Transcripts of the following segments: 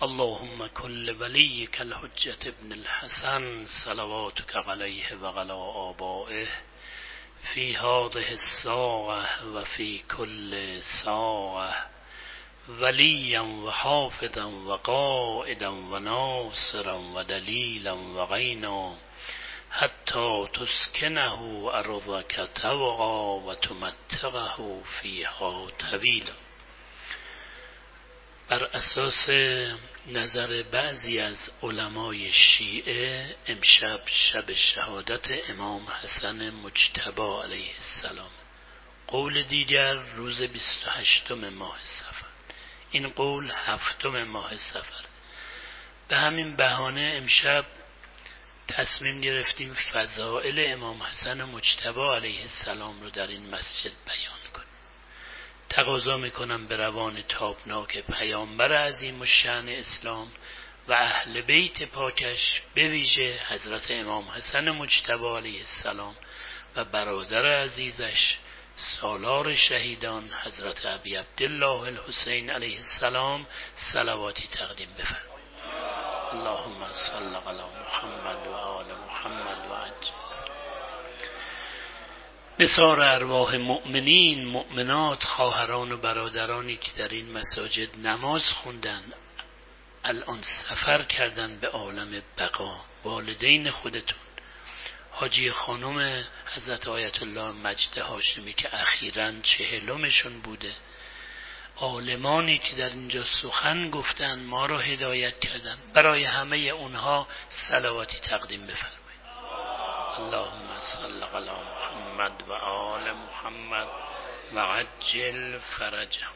اللهم كل وليك الحجة ابن الحسن صلواتك عليه وعلى آبائه في هذه الساعة وفي كل ساعة وليا وحافظا وقائدا وناصرا ودليلا وغينا حتى تسكنه أرضك طوعا وتمتعه فيها طویلا. بر اساس نظر بعضی از علمای شیعه امشب شب شهادت امام حسن مجتبی علیه السلام، قول دیگر روز 28 ماه صفر، این قول 7 ماه صفر. به همین بهانه امشب تصمیم گرفتیم فضائل امام حسن مجتبی علیه السلام رو در این مسجد بیان کنیم. تقاضا میکنم به روان تابناک پیامبر عظیم الشأن اسلام و اهل بیت پاکش، به ویژه حضرت امام حسن مجتبی علیه السلام و برادر عزیزش سالار شهیدان حضرت ابی عبدالله الحسین علیه السلام صلواتی تقدیم بفرمایید. اللهم صل علی محمد و آل محمد و عجل نثار ارواح مؤمنین، مؤمنات، خواهران و برادرانی که در این مساجد نماز خوندن، الان سفر کردن به عالم بقا، والدین خودتون، حاجی خانم حضرت آیت الله مجد هاشمی که اخیراً 40مشون بوده، عالمانی که در اینجا سخن گفتن، ما را هدایت کردن، برای همه اونها صلواتی تقدیم بفرمایید. اللهم صل علی محمد و آل محمد و عجل فرجهم.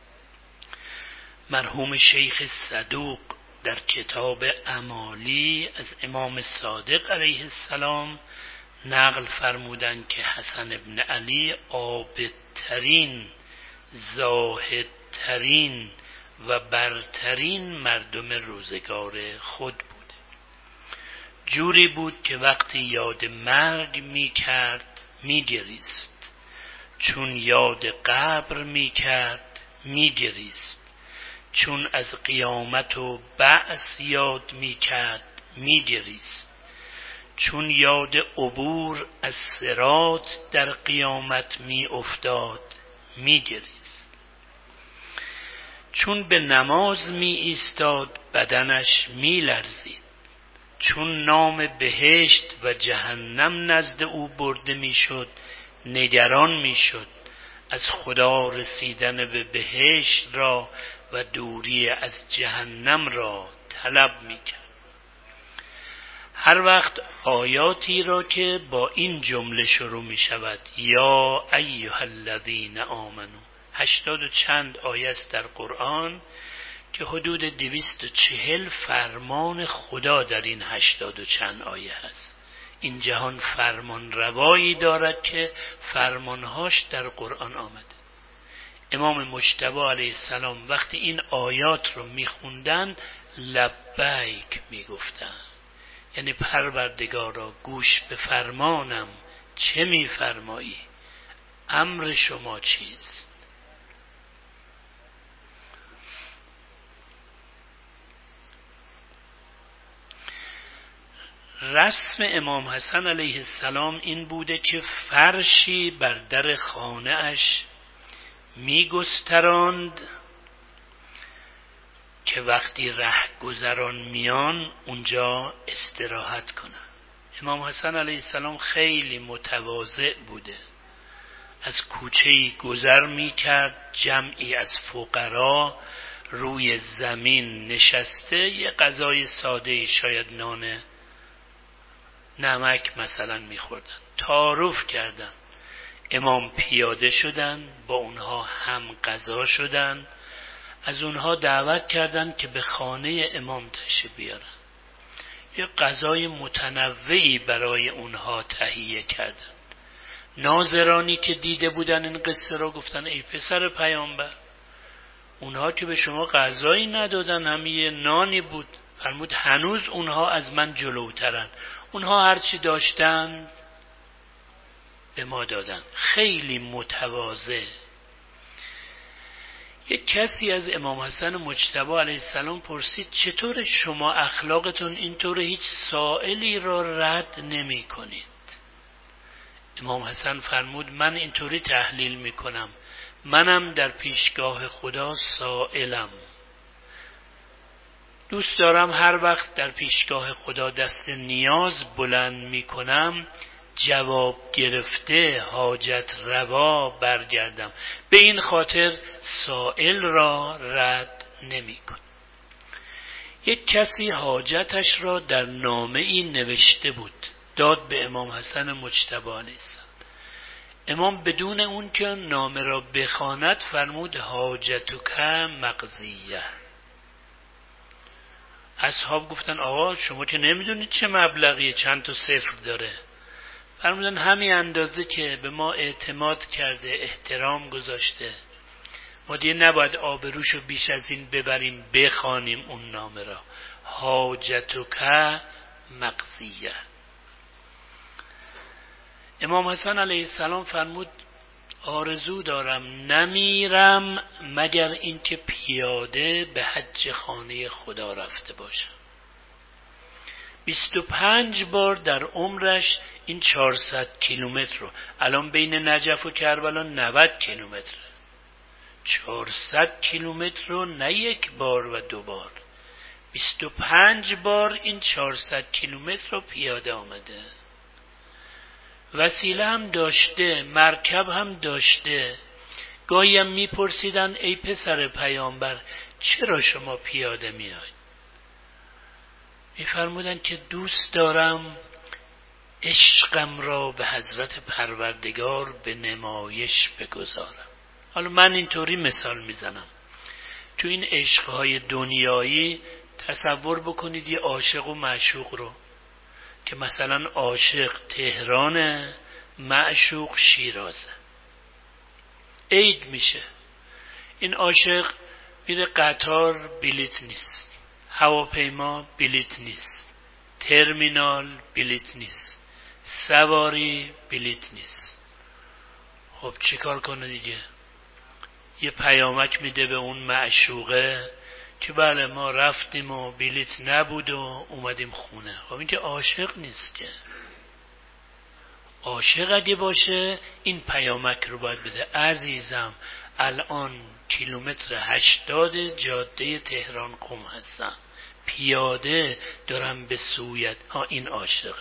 مرحوم شیخ صدوق در کتاب امالی از امام صادق علیه السلام نقل فرمودند که حسن ابن علی عابدترین، زاهدترین و برترین مردم روزگار خود بود. جوری بود که وقتی یاد مرگ می کرد می گریست، چون یاد قبر می کرد می گریست، چون از قیامت و بعث یاد می کرد می گریست، چون یاد عبور از صراط در قیامت می افتاد می گریست، چون به نماز می ایستاد بدنش می لرزید، چون نام بهشت و جهنم نزد او برده می شد نگران می شد، از خدا رسیدن به بهشت را و دوری از جهنم را طلب می کرد. هر وقت آیاتی را که با این جمله شروع می شود، یا ایها الذین آمنو، 80 و چند آیه است در قرآن که حدود 240 فرمان خدا در این 80 و چند آیه هست. این جهان فرمان روایی دارد که فرمانهاش در قرآن آمده. امام مجتبی علیه السلام وقتی این آیات رو میخوندن لبیک میگفتن، یعنی پروردگارا گوش به فرمانم، چه میفرمایی؟ امر شما چیست؟ رسم امام حسن علیه السلام این بوده که فرشی بر در خانه اش می گستراند که وقتی رهگذران میان اونجا استراحت کنن. امام حسن علیه السلام خیلی متواضع بوده، از کوچه‌ای گذر می کرد، جمعی از فقرا روی زمین نشسته یه غذای ساده، شاید نان نمک مثلا میخوردن، تعارف کردن. امام پیاده شدن، با اونها هم غذا شدن، از اونها دعوت کردن که به خانه امام تشریف بیارن. یه غذای متنوعی برای اونها تهیه کردن. ناظرانی که دیده بودن این قصه را گفتن ای پسر پیامبر، اونها که به شما غذایی ندادن، همین یه نانی بود. فرمود هنوز اونها از من جلوترن، اونها هرچی داشتن به ما دادن. خیلی متواضع. یک کسی از امام حسن مجتبی علیه السلام پرسید چطور شما اخلاقتون اینطور هیچ سائلی را رد نمی کنید؟ امام حسن فرمود من اینطوری تحلیل می کنم، منم در پیشگاه خدا سائلم. دوست دارم هر وقت در پیشگاه خدا دست نیاز بلند می کنم جواب گرفته حاجت روا برگردم. به این خاطر سائل را رد نمی کنم. یک کسی حاجتش را در نامه ای نوشته بود، داد به امام حسن مجتبی علیه السلام. امام بدون اون که نامه را بخواند فرمود حاجتک مقضیه. اصحاب گفتن آقا شما که نمیدونید چه مبلغیه، چند تا صفر داره. فرمودن همین اندازه که به ما اعتماد کرده، احترام گذاشته، ما دیگه نباید آبروشو بیش از این ببریم بخوانیم اون نامه را. حاجتک مقضیه. امام حسن علیه السلام فرمود آرزو دارم نمیرم مگر اینکه پیاده به حج خانه خدا رفته باشم. 25 بار در عمرش این 400 کیلومتر رو، الان بین نجف و کربلا 90 کیلومتر، 400 کیلومتر رو نه یک بار و دو بار، 25 بار این 400 کیلومتر رو پیاده آمده. وسیله هم داشته، مرکب هم داشته. گاهی هم میپرسیدن ای پسر پیامبر چرا شما پیاده میاید؟ میفرمودن که دوست دارم عشقم را به حضرت پروردگار به نمایش بگذارم. حالا من اینطوری مثال میزنم، تو این عشقهای دنیایی تصور بکنید یه عاشق و معشوق رو که مثلا عاشق تهرانه، معشوق شیرازه. عید میشه، این عاشق میره قطار بلیت نیست، هواپیما بلیت نیست، ترمینال بلیت نیست، سواری بلیت نیست. خب چه کار کنه دیگه؟ یه پیامک میده به اون معشوقه که بله ما رفتیم و بلیت نبود و اومدیم خونه. خب این که عاشق نیست که. عاشق اگه باشه این پیامک رو باید بده عزیزم الان کیلومتر 80 جاده تهران قم هستم، پیاده دارم به سویت. این عاشقه.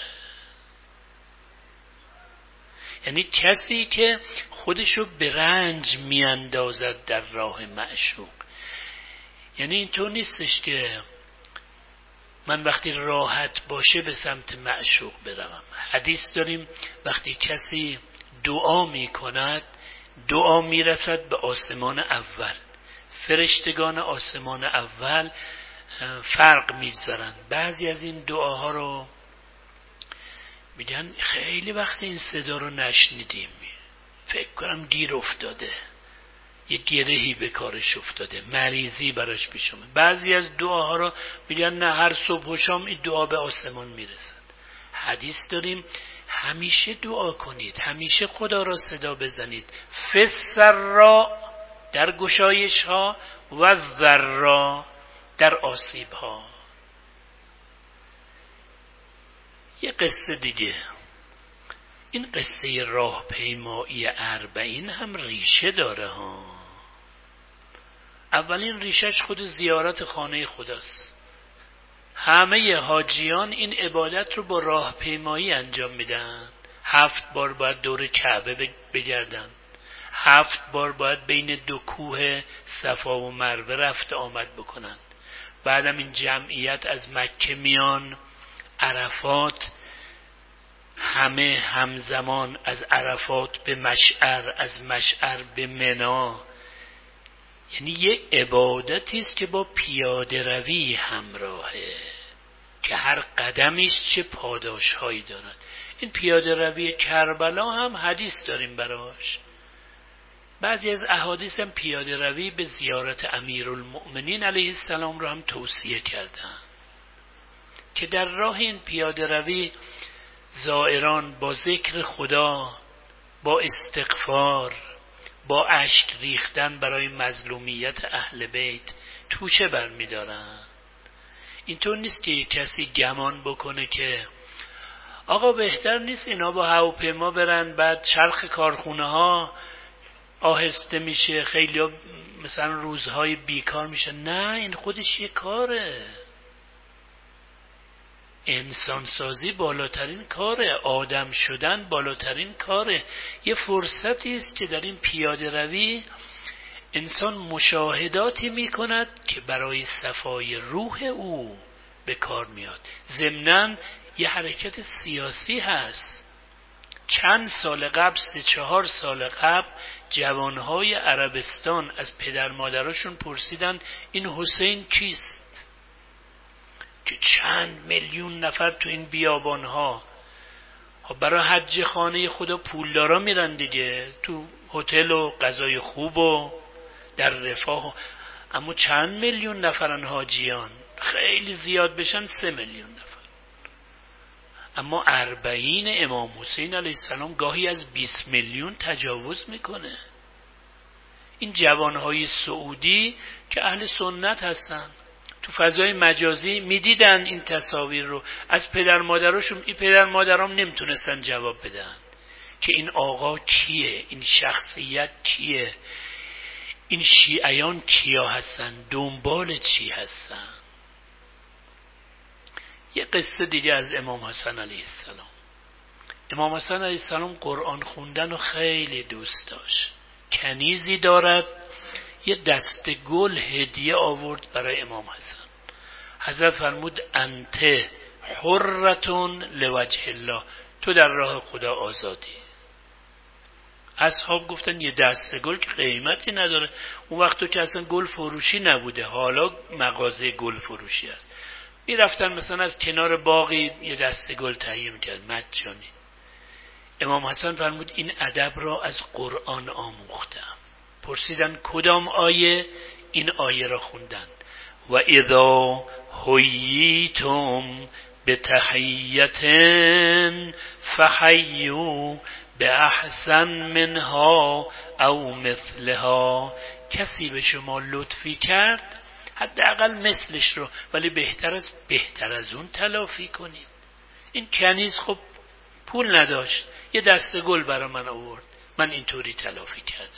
یعنی کسی که خودشو به رنج میاندازد در راه معشوق. یعنی اینطور نیستش که من وقتی راحت باشه به سمت معشوق بروم. حدیث داریم وقتی کسی دعا می کند دعا می رسد به آسمان اول، فرشتگان آسمان اول فرق می گذارن. بعضی از این دعاها رو میگن خیلی وقت این صدا رو نشنیدیم، فکر کنم دیر افتاده، یه گرهی به کارش افتاده، مریضی براش پیش اومد. بعضی از دعاها رو میگن نه هر صبح و شام این دعا به آسمان میرسد. حدیث داریم همیشه دعا کنید، همیشه خدا را صدا بزنید، فسرا در گشایش ها و ذرا در آسیب ها. یه قصه دیگه، این قصه راهپیمایی 40 هم ریشه داره ها. اولین ریشش خود زیارت خانه خداست. همه حاجیان این عبادت رو با راهپیمایی انجام میدن. 7 بار باید دور کعبه بگردن، 7 بار باید بین دو کوه صفا و مروه رفت آمد بکنن. بعدم این جمعیت از مکه میان عرفات، همه همزمان از عرفات به مشعر، از مشعر به منا. یعنی یه عبادتی است که با پیاده روی همراهه که هر قدمیش چه پاداش هایی دارد. این پیاده روی کربلا هم حدیث داریم براش. بعضی از احادیث هم پیاده روی به زیارت امیرالمؤمنین علیه السلام رو هم توصیه کردن که در راه این پیاده روی زائران با ذکر خدا، با استغفار، با اشک ریختن برای مظلومیت اهل بیت توشه برمیدارن. اینطور نیست که کسی گمان بکنه که آقا بهتر نیست اینا با هواپیما برن، بعد چرخ کارخونه ها آهسته میشه، خیلی ها مثلا روزهای بیکار میشه. نه، این خودش یه کاره. انسانسازی بالاترین کاره، آدم شدن بالاترین کاره. یه فرصتی است که در این پیاده روی انسان مشاهداتی میکند که برای صفای روح او به کار میاد. ضمناً یه حرکت سیاسی هست. چند سال قبل، 3-4 سال قبل، جوانهای عربستان از پدر مادراشون پرسیدن این حسین کیست؟ که چند میلیون نفر تو این بیابانها برای حج خانه خدا پولدارا میرن دیگه، تو هتل و غذای خوب و در رفاه اما چند میلیون نفرن حاجیان؟ خیلی زیاد بشن 3 میلیون نفر. اما 40 امام حسین علیه السلام گاهی از 20 میلیون تجاوز میکنه. این جوانهای سعودی که اهل سنت هستن تو فضای مجازی میدیدن این تصاویر رو از پدر مادراشون. این پدر مادرام نمیتونستن جواب بدن که این آقا کیه، این شخصیت کیه، این شیعیان کیا هستن، دنبال چی هستن. یه قصه دیگه از امام حسن علیه السلام. امام حسن علیه السلام قرآن خوندن رو خیلی دوست داشت. کنیزی دارد، یه دسته گل هدیه آورد برای امام حسن. حضرت فرمود انت حرتون لوجه الله، تو در راه خدا آزادی. اصحاب گفتن یه دسته گل که قیمتی نداره. اون وقت که اصلا گل فروشی نبوده، حالا مغازه گل فروشی است. می رفتن مثلا از کنار باقی یه دسته گل تهیه میکرد مجانی. امام حسن فرمود این ادب را از قرآن آموختم. پرسیدن کدام آیه؟ این آیه را خوندن. و اذا حییتم بتحیة فحیوا باحسن منها او مثلها. کسی به شما لطفی کرد حداقل مثلش رو، ولی بهتر از اون تلافی کنید. این کنیز خب پول نداشت، یه دسته گل برای من آورد، من اینطوری تلافی کردم.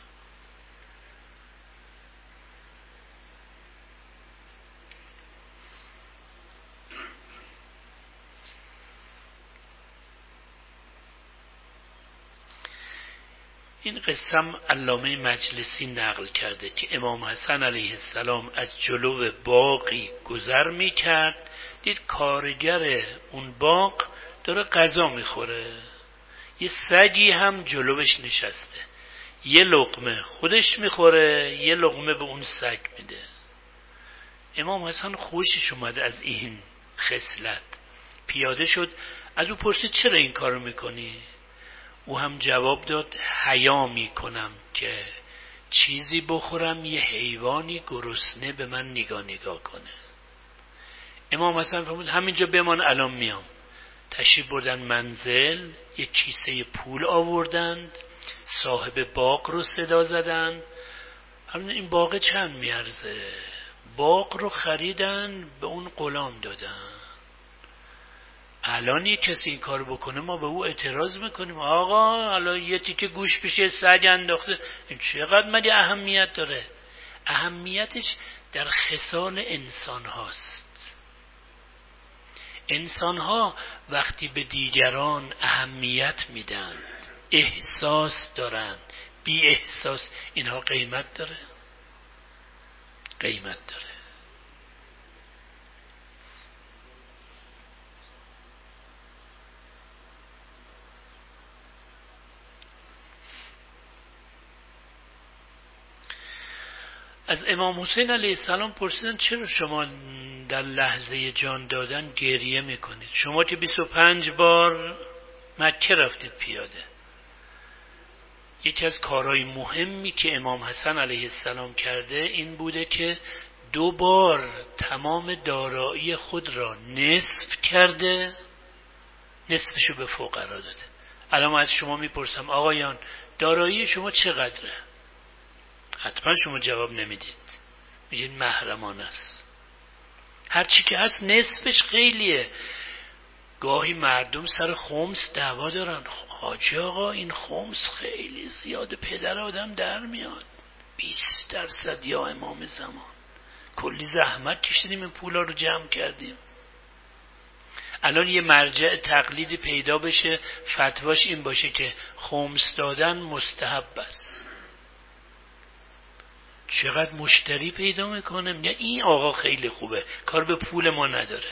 این قسم علامه مجلسی نقل کرده که امام حسن علیه السلام از جلو باغی گذر می کرد، دید کارگر اون باغ داره غذا می خوره. یه سگی هم جلوش نشسته، یه لقمه خودش می خوره، یه لقمه به اون سگ میده. امام حسن خوشش اومد از این خصلت، پیاده شد، از او پرسید چرا این کارو میکنی؟ او هم جواب داد حیا میکنم که چیزی بخورم یه حیوانی گرسنه به من نگاه کنه. امام حسن فرمود همینجا بمان الان میام. تشریف بردن منزل، یک کیسه پول آوردند، صاحب باغ رو صدا زدن. همین این باغ چند میارزه؟ باغ رو خریدن، به اون غلام دادن. الان یک کسی این کار بکنه ما به او اعتراض میکنیم، آقا حالا یه تیکه گوش بشه سگ انداخته، این چقدر مگه اهمیت داره؟ اهمیتش در خصال انسان هاست. انسان ها وقتی به دیگران اهمیت میدن، احساس دارن، بی احساس، اینها قیمت داره؟ قیمت داره. از امام حسین علیه السلام پرسیدن چرا شما در لحظه جان دادن گریه میکنید؟ شما که 25 بار مکه رفتید پیاده. یکی از کارهای مهمی که امام حسن علیه السلام کرده این بوده که 2 بار تمام دارایی خود را نصف کرده، نصفشو به فقرا داده. الان از شما میپرسم آقایان دارایی شما چقدره؟ حتما شما جواب نمیدید، میگید محرمانه است. هرچی که هست نصفش خیلیه. گاهی مردم سر خمس دعوا دارن، حاجی آقا این خمس خیلی زیاده، پدر آدم در میاد. 20% یا امام زمان، کلی زحمت کشیدیم این پولا رو جمع کردیم. الان یه مرجع تقلیدی پیدا بشه فتواش این باشه که خمس دادن مستحب است. چقدر مشتری پیدا میکنه، میگه این آقا خیلی خوبه، کار به پول ما نداره.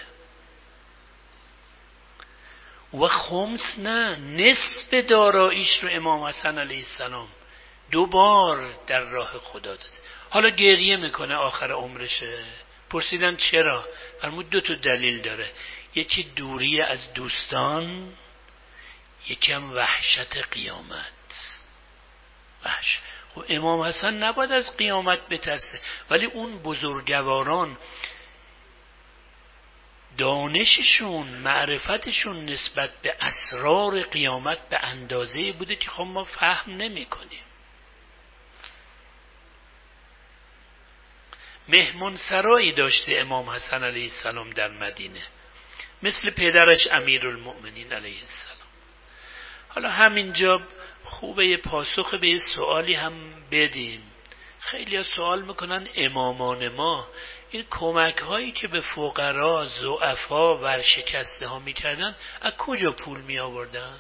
و خمس نه، نصف داراییش رو امام حسن علیه السلام 2 بار در راه خدا داده. حالا گریه میکنه آخر عمرشه. پرسیدن چرا؟ فرمود 2 دلیل داره، یکی دوری از دوستان، یکی هم وحشت قیامت. وحشت. خب امام حسن نباید از قیامت بترسه، ولی اون بزرگواران دانششون، معرفتشون نسبت به اسرار قیامت به اندازه‌ای بوده که خب ما فهم نمی کنیم. مهمون سرایی داشته امام حسن علیه السلام در مدینه، مثل پدرش امیرالمؤمنین علیه السلام. حالا همینجا خوبه یه پاسخ به یه سوالی هم بدیم. خیلی ها سوال میکنن امامان ما این کمک هایی که به فقرا، ضعفا، ورشکسته ها میکردن از کجا پول می آوردن؟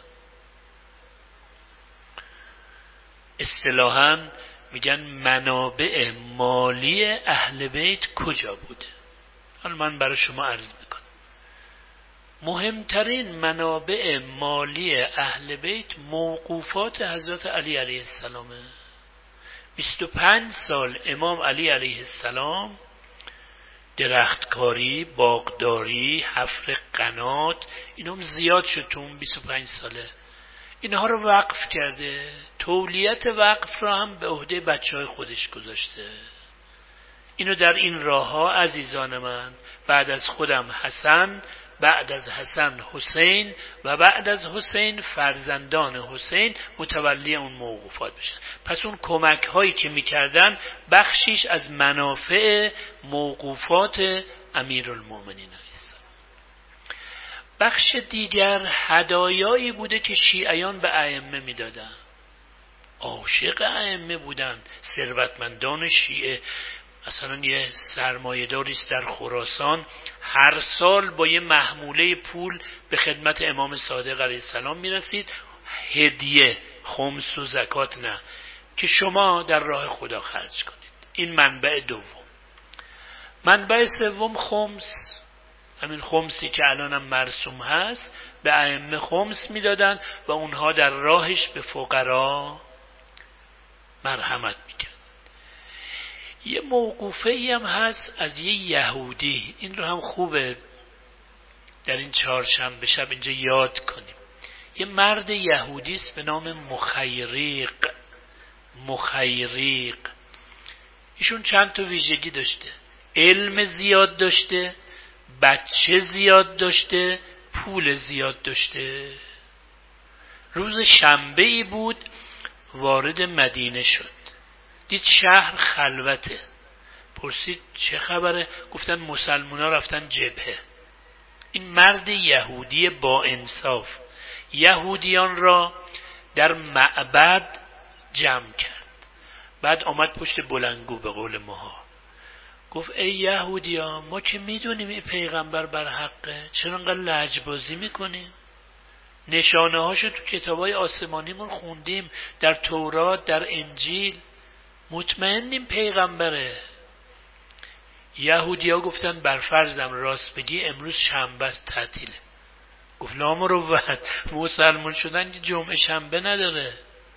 اصطلاحاً میگن منابع مالی اهل بیت کجا بوده. حالا من برای شما عرض میکنم. مهمترین منابع مالی اهل بیت موقوفات حضرت علی علیه السلامه. 25 سال امام علی علیه السلام درختکاری، باغداری، حفر قنات، اینم زیاد شد تو اون 25 ساله. اینها رو وقف کرده. تولیت وقف را هم به عهده بچهای خودش گذاشته. اینو در این راه ها عزیزان من، بعد از خودم حسن، بعد از حسن حسین و بعد از حسین فرزندان حسین متولی اون موقوفات بشن. پس اون کمک هایی که میکردن بخشیش از منافع موقوفات امیرالمؤمنین علیه السلام. بخش دیگر هدایایی بوده که شیعیان به ائمه میدادن. عاشق ائمه بودن ثروتمندان شیعه. مثلا یه سرمایه‌داریست در خراسان هر سال با یه محموله پول به خدمت امام صادق علیه السلام میرسید، هدیه، خمس و زکات نه، که شما در راه خدا خرج کنید. این منبع دوم. منبع سوم خمس، همین خمسی که الانم مرسوم هست، به ائمه خمس میدادن و اونها در راهش به فقرا مرحمت میکرد. یه موقوفه ای هم هست از یه یهودی، این رو هم خوبه در این چهارشنبه شب اینجا یاد کنیم. یه مرد یهودی است به نام مخیریق. ایشون چند تا ویژگی داشته. علم زیاد داشته، بچه زیاد داشته، پول زیاد داشته. روز شنبه ای بود وارد مدینه شد، دید شهر خلوته. پرسید چه خبره؟ گفتن مسلمونا رفتن جبهه. این مرد یهودی با انصاف یهودیان را در معبد جمع کرد. بعد آمد پشت بلندگو به قول ماها، گفت ای یهودیا، ما که میدونیم این پیغمبر بر حقه، چرا انقدر لجبازی میکنیم؟ نشانه هاشو تو کتابای آسمانیمون خوندیم، در تورات، در انجیل، مطمئنیم پیغمبره. یهودیا گفتن بر فرضم راست بگی امروز شنبه است، تعطیله. گفت لا مروت، مسلمان شدن که جمعه شنبه نداره.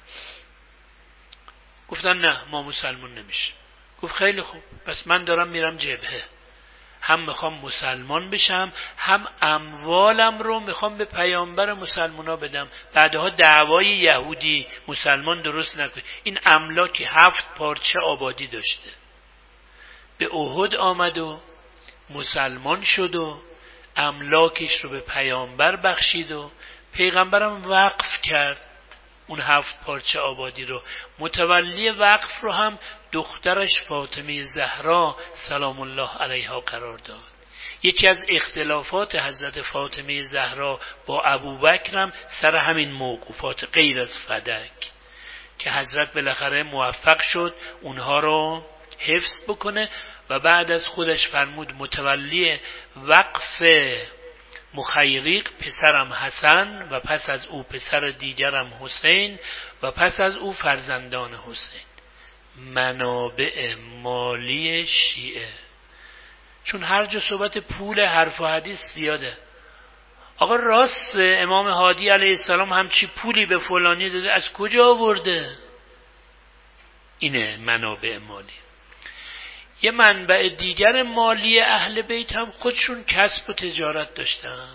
گفتن نه ما مسلمان نمیشه. گفت خیلی خوب، پس من دارم میرم جبهه، هم میخوام مسلمان بشم، هم اموالم رو میخوام به پیامبر مسلمونا بدم. بعدها دعوای یهودی مسلمان درست نکنه. این املاکی 7 پارچه آبادی داشته، به احد آمد و مسلمان شد و املاکش رو به پیامبر بخشید و پیغمبرم وقف کرد. اون 7 پارچه آبادی رو. متولی وقف رو هم دخترش فاطمه زهرا سلام الله علیها قرار داد. یکی از اختلافات حضرت فاطمه زهرا با ابوبکر هم سر همین موقوفات غیر از فدک که حضرت بالاخره موفق شد اونها رو حفظ بکنه و بعد از خودش فرمود متولی وقف مخیریق پسرم حسن و پس از او پسر دیگرم حسین و پس از او فرزندان حسین. منابع مالی شیعه، چون هر جا صحبت پول حرف و حدیث زیاده. آقا راست امام هادی علیه السلام همچی پولی به فلانی داده، از کجا آورده؟ اینه منابع مالی. یه منبع دیگر مالی اهل بیت هم خودشون کسب و تجارت داشتن،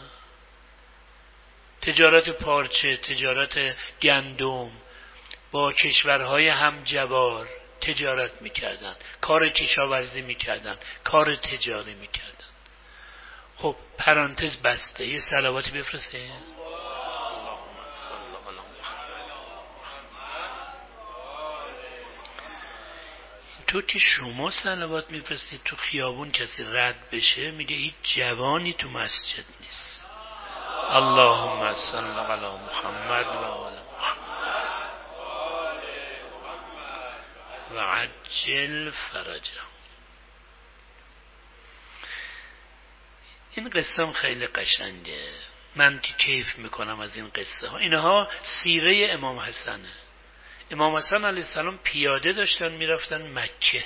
تجارت پارچه، تجارت گندم، با کشورهای همجوار تجارت میکردن، کار کشاورزی میکردن، کار تجاری میکردن. خب پرانتز بسته، یه صلواتی بفرسته. تو که شما صلوات میفرستید تو خیابون کسی رد بشه میگه هیچ جوانی تو مسجد نیست. اللهم صل علی محمد و آل محمد و عجل فرجه. این قصه هم خیلی قشنگه، من که کیف میکنم از این قصه ها. اینها سیره امام حسنه. امام حسن علیه السلام پیاده داشتن میرفتن مکه.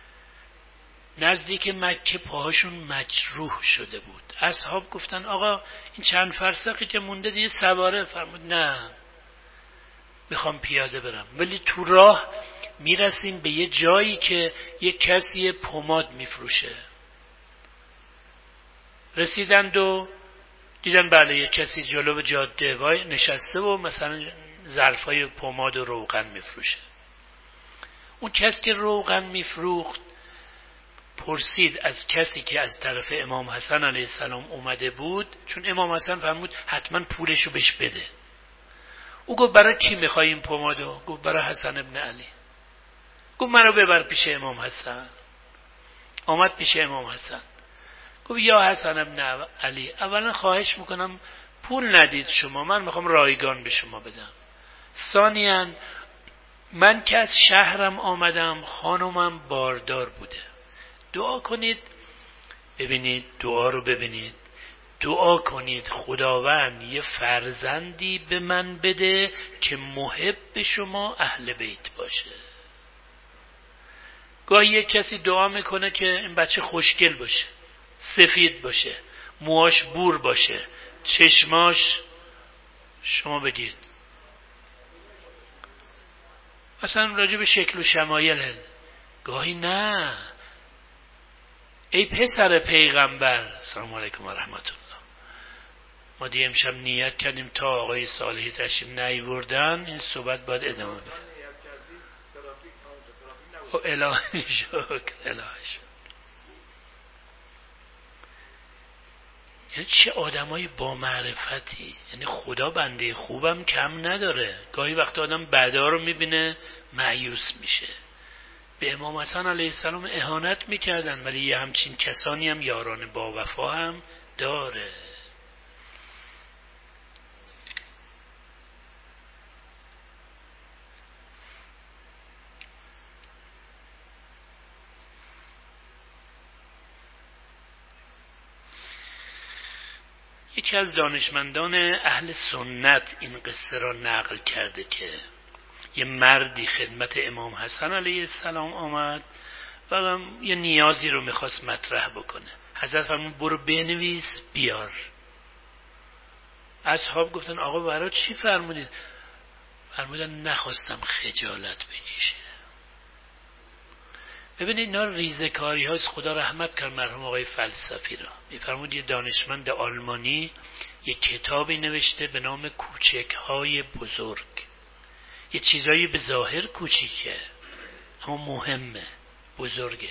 نزدیک مکه پاهاشون مجروح شده بود. اصحاب گفتن آقا این چند فرسخی که مونده دیگه سواره. فرمود نه، میخوام پیاده برم. ولی تو راه میرسیم به یه جایی که یه کسی پماد میفروشه. رسیدند و دیدن بله یه کسی جلو جاده وای نشسته و مثلا ظرفای پماد و روغن میفروشه. اون کسی که روغن میفروخت پرسید از کسی که از طرف امام حسن علیه السلام اومده بود، چون امام حسن فرمود حتما پولشو بهش بده. او گفت برای کی میخوای این پمادو؟ گفت برای حسن ابن علی. گفت منو ببر پیش امام حسن. آمد پیش امام حسن، گفت یا حسن ابن علی، اولا خواهش میکنم پول ندید شما، من میخوام رایگان به شما بدم. ثانیاً من که از شهرم آمدم، خانومم باردار بوده، دعا کنید. ببینید دعا رو ببینید، دعا کنید خداوند یه فرزندی به من بده که محب شما اهل بیت باشه. گاهی یک کسی دعا میکنه که این بچه خوشگل باشه، سفید باشه، موهاش بور باشه، چشماش شما بگید مثلا راجع به شکل و شمایل. گاهی نه، ای پسر پیغمبر سلام علیکم و رحمت الله. ما دیگه امشب نیت کردیم تا آقای صالحی تشریف نیاوردن این صحبت باید ادامه بده. خب الهی شکر، الهی شکر. یعنی چه آدمای با معرفتی، یعنی خدا بنده خوبم کم نداره. گاهی وقت آدم بدا رو میبینه مایوس میشه. به امام حسن علیه السلام اهانت میکردن ولی یه همچین کسانی هم یاران با وفا هم داره. یکی از دانشمندان اهل سنت این قصه را نقل کرده که یه مردی خدمت امام حسن علیه السلام آمد و یه نیازی رو میخواست مطرح بکنه. حضرت فرمود برو بنویس بیار. اصحاب گفتن آقا برای چی فرمودید؟ فرمودن نخواستم خجالت بکشه. ببینید اینا ریزکاری هاست. خدا رحمت کرد مرحوم آقای فلسفی را. میفرمود یه دانشمند آلمانی یه کتابی نوشته به نام کوچک های بزرگ. یه چیزایی به ظاهر کوچیکه اما مهمه، بزرگه.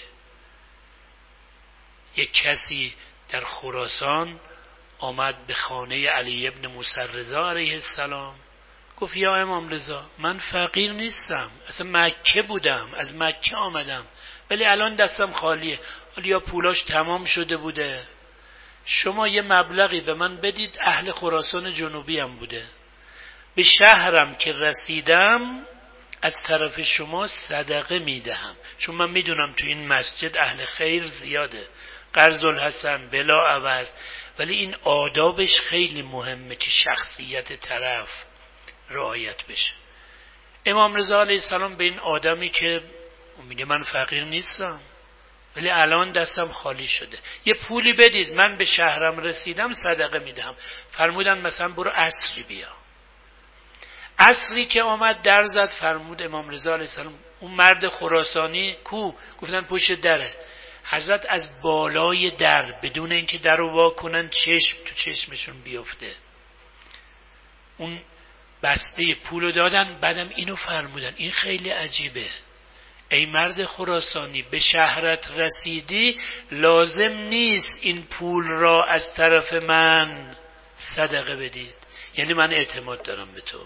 یک کسی در خراسان آمد به خانه علی ابن موسی رضا علیه السلام، گفت یا امام رضا من فقیر نیستم، اصلا مکه بودم، از مکه آمدم، ولی الان دستم خالیه، ولی یا پولاش تمام شده بوده، شما یه مبلغی به من بدید، اهل خراسان جنوبی هم بوده، به شهرم که رسیدم از طرف شما صدقه میدهم، چون من میدونم تو این مسجد اهل خیر زیاده، قرض الحسن بلا عوض، ولی این آدابش خیلی مهمه که شخصیت طرف رعایت بشه. امام رضا علیه السلام به این آدمی که میگه من فقیر نیستم ولی الان دستم خالی شده، یه پولی بدید من به شهرم رسیدم صدقه میدهم، فرمودن مثلا برو عصری بیا. عصری که آمد در زد، فرمود امام رضا علیه السلام اون مرد خراسانی کو؟ گفتن پشت دره. حضرت از بالای در بدون اینکه در رو وا کنن چشم تو چشمشون بیفته اون بسته پولو دادن، بعدم اینو فرمودن، این خیلی عجیبه، ای مرد خراسانی به شهرت رسیدی لازم نیست این پول را از طرف من صدقه بدید، یعنی من اعتماد دارم به تو.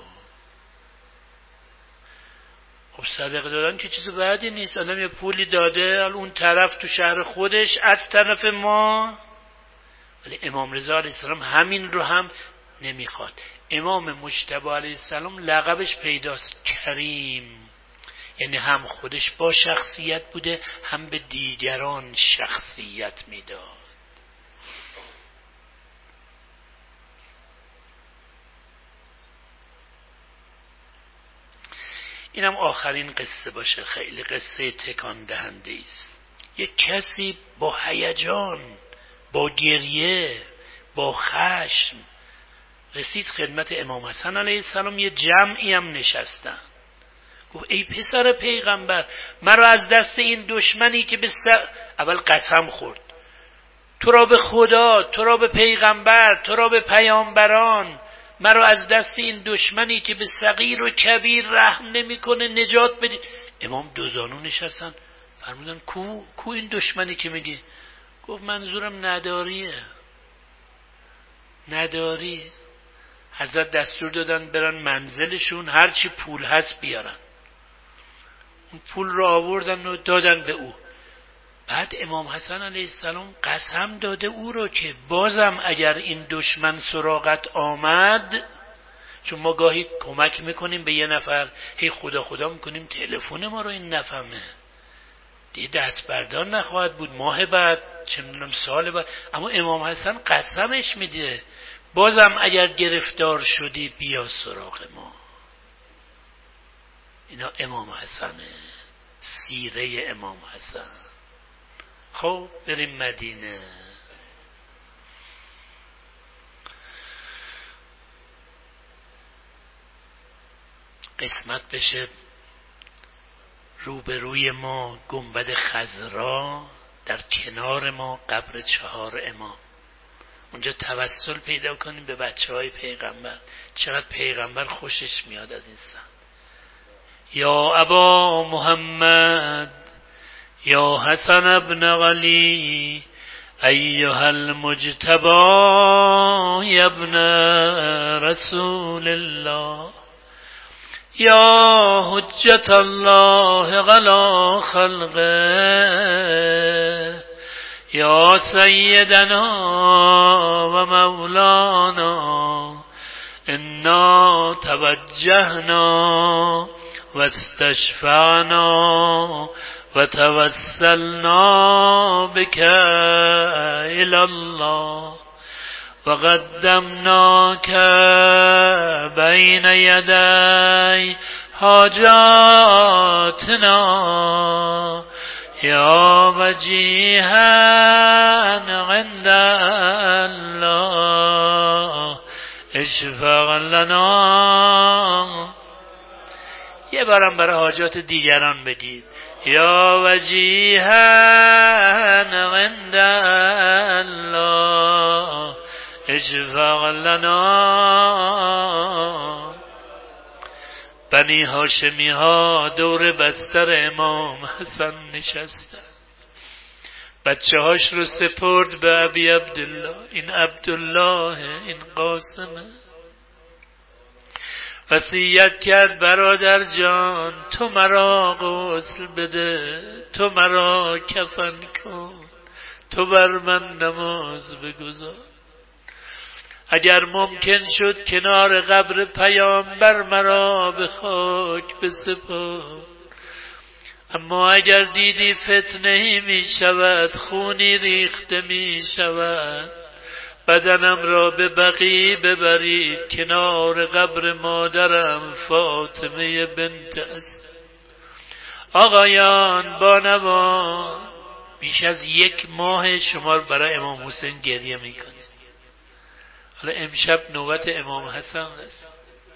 خب صدقه دادن که چیز بدی نیست، آدم یه پولی داده اون طرف تو شهر خودش از طرف ما، ولی امام رضا علیه السلام همین رو هم نمیخواد. امام مجتبی علیه السلام لقبش پیداست کریم، یعنی هم خودش با شخصیت بوده هم به دیگران شخصیت میداد. اینم آخرین قصه باشه، خیلی قصه تکان دهنده است. یک کسی با هیجان، با گریه، با خشم رسید خدمت امام حسن علیه السلام، یه جمعی هم نشستن. گفت ای پسر پیغمبر، مرا از دست این دشمنی که اول قسم خورد، تو را به خدا، تو را به پیغمبر، تو را به پیامبران، مرا از دست این دشمنی که به صغیر و کبیر رحم نمیکنه نجات بدید. امام دو زانو نشستن، فرمودن کو این دشمنی که میگی؟ گفت منظورم نداری. حضرت دستور دادن برن منزلشون، هرچی پول هست بیارن. اون پول رو آوردن و دادن به او. بعد امام حسن علیه السلام قسم داده او رو که بازم اگر این دشمن سراغت آمد، چون ما گاهی کمک میکنیم به یه نفر، هی خدا میکنیم تلفن ما رو این نفهمه، دیگه دست بردار نخواهد بود، ماه بعد چه میدونم سال بعد. اما امام حسن قسمش میده بازم اگر گرفتار شدی بیا سراغ ما. اینا امام حسنه، سیره امام حسن. خب بریم مدینه. قسمت بشه روبروی ما گنبد خضرا، در کنار ما قبر 4 امام. اونجا توسل پیدا کنیم به بچه‌های پیغمبر. چقدر پیغمبر خوشش میاد از این سن. یا ابا محمد، یا حسن ابن علی، ایها المجتبی ابن رسول الله، یا حجت الله علی خلقه، یا سیدنا و مولانا، انا توجهنا و استشفعنا و توسلنا بك الى الله و قدمناك بین یدی حاجاتنا، یا وجیها عند الله اشفع لنا. یه بارم برای حاجات دیگران بگید، یا وجیها عند الله اشفع لنا. بنی هاشمی ها دور بستر امام حسن نشسته، بچه هاش رو سپرد به ابی عبدالله، این عبدالله، این قاسمه. وصیت کرد برادر جان تو مرا غسل بده، تو مرا کفن کن، تو بر من نماز بگذار. اگر ممکن شد کنار قبر پیامبر مرا به خاک بسپار، اما اگر دیدی فتنه‌ای می شود، خونی ریخته می شود، بدنم را به بقیع ببرید کنار قبر مادرم فاطمه بنت اسد. آقایان بانوان، بیش از 1 ماه شما برای امام حسین گریه میکنه. حالا امشب نوبت امام حسن است.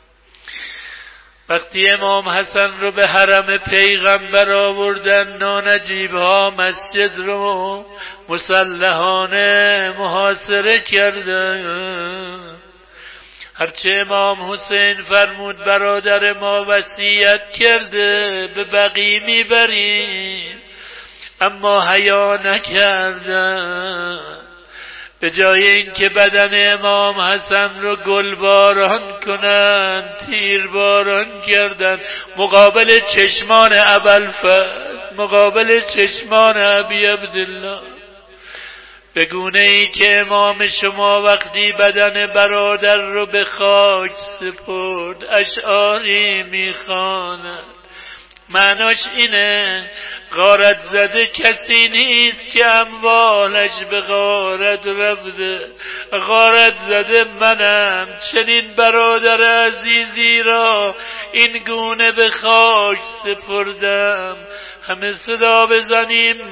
وقتی امام حسن رو به حرم پیغمبر آوردن، نانجیب ها مسجد رو مسلحانه محاصره کردن. هرچه امام حسین فرمود برادر ما وصیت کرده به بقیع میبریم، اما حیا نکردن. به جای اینکه بدن امام حسن رو گلباران کنن، تیرباران کردن مقابل چشمان ابوالفضل، مقابل چشمان ابی عبدالله. به گونه ای که امام شما وقتی بدن برادر رو به خاک سپرد اشعاری میخواند، معناش اینه غارت زده کسی نیست که اموالش به غارت رفته، غارت زده منم. چنین برادر عزیزی را این گونه به خاک سپردم. همه صدا بزنیم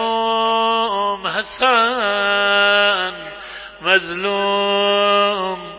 مظلوم حسن، مظلوم